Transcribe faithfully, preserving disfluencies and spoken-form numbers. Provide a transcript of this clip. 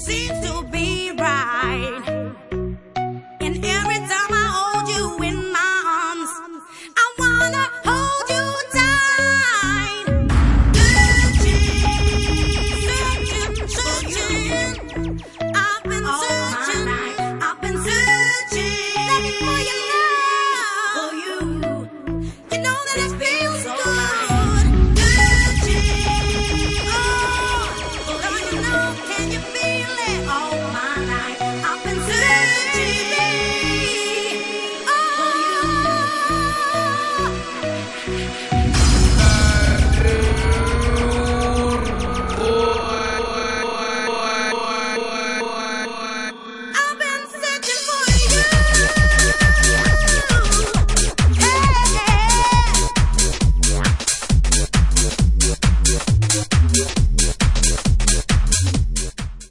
seems to be right. And every time I hold you in my arms, I wanna hold you tight. Searching, searching, searching